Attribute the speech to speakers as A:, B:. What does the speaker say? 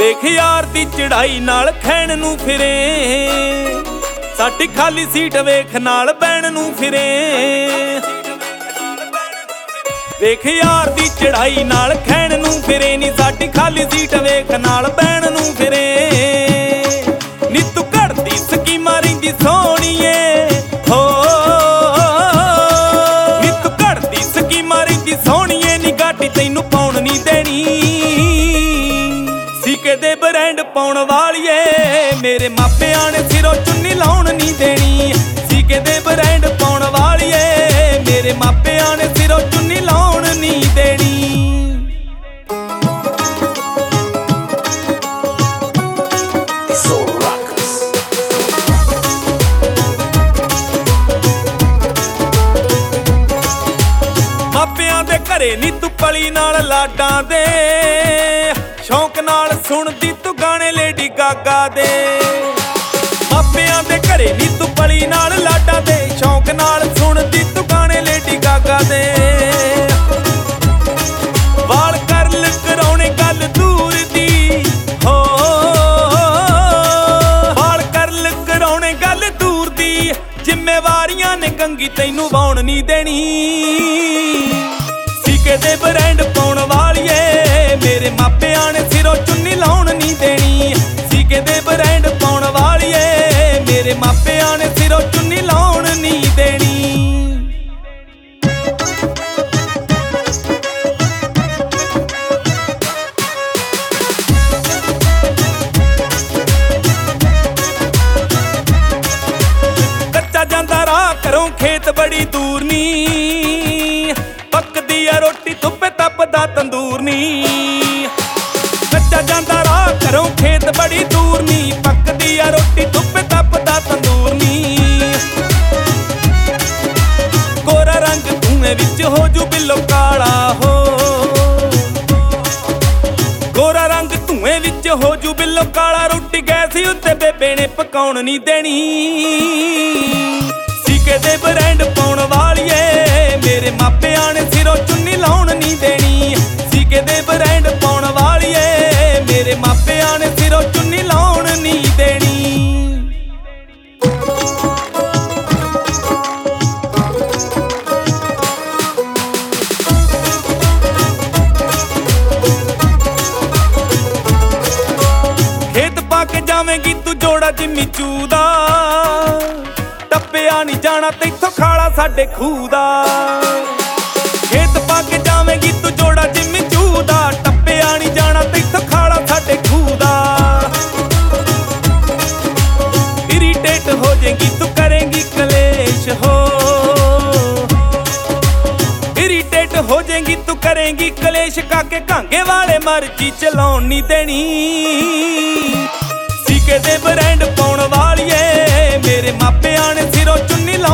A: ਵੇਖ ਯਾਰ ਦੀ ਚੜਾਈ ਨਾਲ ਖੈਣ ਨੂੰ ਫਿਰੇ, ਸਾਡੀ ਖਾਲੀ ਸੀਟ ਵੇਖ ਨਾਲ ਬਹਿਣ ਨੂੰ ਫਿਰੇ। ਵੇਖ ਯਾਰ ਦੀ ਚੜਾਈ ਨਾਲ ਖੈਣ ਨੂੰ ਫਿਰੇ, ਨੀ ਸਾਡੀ ਖਾਲੀ ਸੀਟ ਵੇਖ ਨਾਲ ਬਹਿਣ ਨੂੰ ਫਿਰੇ। ਨੀ ਤੂੰ ਘੜਦੀ ਸਕੀਮਾਂ ਰਹਿੰਦੀ ਸੋਹਣੀਏ ਹੋ, ਨੀ ਤੂੰ ਘੜਦੀ ਸਕੀਮਾਂ ਰਹਿੰਦੀ ਸੋਹਣੀਏ, ਨੀ ਗਾਟੀ ਤੈਨੂੰ ਪਾਉਣ ਨੀ ਦੇਣੀ। ਸੀਕੇ ਦੇ ਬ੍ਰਾਂਡ ਪਾਉਣ ਵਾਲੀਏ, ਮੇਰੇ ਮਾਪਿਆਂ ਨੇ ਸਿਰੋਂ ਚੁੰਨੀ ਲਾਉਣ ਨੀ ਦੇਣੀ। ਸੀਕੇ ਦੇ ਬ੍ਰਾਂਡ ਪਾਉਣ ਵਾਲੀਏ, ਮੇਰੇ ਮਾਪਿਆਂ ਨੇ ਸਿਰੋਂ ਚੁੰਨੀ ਲਾਉਣ ਨੀ ਦੇਣੀ। ਮਾਪਿਆਂ ਦੇ ਘਰੇ ਨੀ ਤੂੰ ਪਲੀ ਨਾਲ ਲਾਡਾਂ ਦੇ, ਸ਼ੌਂਕ ਨਾਲ ਸੁਣਦੀ ਤੂੰ ਗਾਣੇ ਲੇਡੀ ਗਾਗਾ ਦੇ। ਮਾਪਿਆਂ ਦੇ ਘਰੇ ਨੀ ਤੂੰ ਪਲੀ ਨਾਲ ਲਾਡਾਂ ਦੇ, ਸ਼ੌਂਕ ਨਾਲ ਸੁਣਦੀ ਤੂੰ ਗਾਣੇ ਲੇਡੀ ਗਾਗਾ ਦੇ। ਵਾਲ ਕਰਲ ਕਰਾਉਣੇ ਗੱਲ ਦੂਰ ਦੀ ਹੋ, ਵਾਲ ਕਰਲ ਕਰਾਉਣੇ ਗੱਲ ਦੂਰ ਦੀ, ਜ਼ਿੰਮੇਵਾਰੀਆਂ ਨੇ ਕੰਗੀ ਤੈਨੂੰ ਵਾਉਣ ਨੀ ਦੇਣੀ। ਸੀਕੇ ਦੇ ਬ੍ਰਾਂਡ ਪਾਉਣ ਵਾਲੀਏ, ਮੇਰੇ ਮਾਪਿਆਂ ਨੇ ਸਿਰੋਂ ਚੁੰਨੀ ਲਾਉਣ ਨੀ ਦੇਣੀ। ਸੀਕੇ ਦੇ ਬ੍ਰਾਂਡ ਪਾਉਣ ਵਾਲੀਏ, ਮੇਰੇ ਮਾਪਿਆਂ ਨੇ ਸਿਰੋਂ ਚੁੰਨੀ ਲਾਉਣ ਨੀ ਦੇਣੀ। ਕੱਚਾ ਜਾਂਦਾ ਰਾਹ ਘਰੋਂ ਖੇਤ ਬੜੀ ਦੂਰ ਨੀ, ਪੱਕਦੀ ਆ ਰੋਟੀ ਧੁੱਪੇ ਤਪਦਾ ਤੰਦੂਰ ਨੀ। ਕੱਚਾ ਜਾਂਦਾ ਰਾਹ ਘਰੋਂ ਖੇਤ ਬੜੀ ਦੂਰ ਨੀ, ਪੱਕਦੀ ਆ ਰੋਟੀ ਧੁੱਪੇ ਤਪਦਾ ਤੰਦੂਰ ਨੀ। ਗੋਰਾ ਰੰਗ ਧੂਏ ਵਿੱਚ ਹੋ ਜੂ ਬਿੱਲੋ ਕਾਲਾ ਹੋ, ਗੋਰਾ ਰੰਗ ਧੂਏ ਵਿੱਚ ਹੋ ਜੂ ਬਿੱਲੋ ਕਾਲਾ। ਰੋਟੀ ਗੈਸ ਉੱਤੇ ਬੇਬੇ ਨੇ ਪਕਾਉਣ ਨੀ ਦੇਣੀ। ਸੀਕੇ ਦੇ ਬ੍ਰਾਂਡ ਪਾਉਣ ਵਾਲੀਏ, ਮੇਰੇ ਮਾਪਿਆਂ ਨੇ ਸਿਰੋਂ ਚੁੰਨੀ ਲਾਉਣ ਨੀ ਦੇਣੀ। ਸੀਕੇ ਦੇ ਬ੍ਰਾਂਡ ਪਾਉਣ ਵਾਲੀਏ, ਮੇਰੇ ਮਾਪਿਆਂ ਨੇ ਸਿਰੋਂ ਚੁੰਨੀ ਲਾਉਣ ਨੀ ਦੇਣੀ। ਖੇਤ ਪਾ ਕੇ ਜਾਵੇਂਗੀ ਤੂੰ ਜੋੜਾ ਜਿੰਮੀ ਚੂ ਦਾ, ਟੱਪਿਆ ਨੀ ਜਾਣਾ ਤੈਥੋਂ ਖਾਲਾ ਸਾਡੇ ਖੂਹ ਦਾ। ਖੇਤ ਪਾ ਕੇ ਜਾਵੇਂਗੀ ਤੂੰ ਜੋੜਾ ਜਿੰਮੀ ਚੂ ਦਾ, ਟੱਪਿਆ ਨੀ ਜਾਣਾ ਤੈਥੋਂ ਖਾਲਾ ਸਾਡੇ ਖੂਹ ਦਾ। ਇਰੀਟੇਟ ਹੋ ਜਾਏਗੀ ਤੂੰ ਕਰੇਂਗੀ ਕਲੇਸ਼ ਹੋ, ਇਰੀਟੇਟ ਹੋ ਜਾਏਗੀ ਤੂੰ ਕਰੇਂਗੀ ਕਲੇਸ਼। ਕਾਕੇ ਕਾਂਗੇ ਵਾਲੇ ਮਰਜ਼ੀ ਚਲਾਉਣ ਨੀ ਦੇਣੀ। ਸੀਕੇ ਦੇ ਬ੍ਰਾਂਡ ਪਾਉਣ ਵਾਲੀਏ, ਮੇਰੇ ਮਾਪਿਆਂ ਨੇ ਸਿਰੋਂ ਚੁੰਨੀ